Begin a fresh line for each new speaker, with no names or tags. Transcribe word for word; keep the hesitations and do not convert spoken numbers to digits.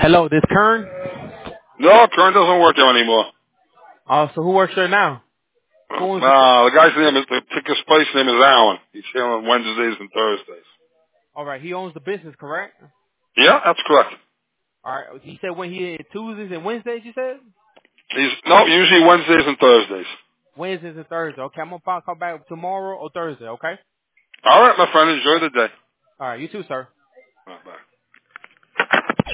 Hello, this Kern?
No, Kern doesn't work there anymore.
Oh, so who works there now? Who owns the...
Uh, the guy's name is, the ticket's place name is Alan. He's here on Wednesdays and Thursdays.
All right, he owns the business, correct?
Yeah, that's correct.
All right, he said when he Tuesdays and Wednesdays, you said?
He's, no, usually Wednesdays and Thursdays.
Wednesdays and Thursdays. Okay, I'm going to call back tomorrow or Thursday, okay?
All right, my friend, enjoy the day.
All right, you too, sir.
Bye-bye.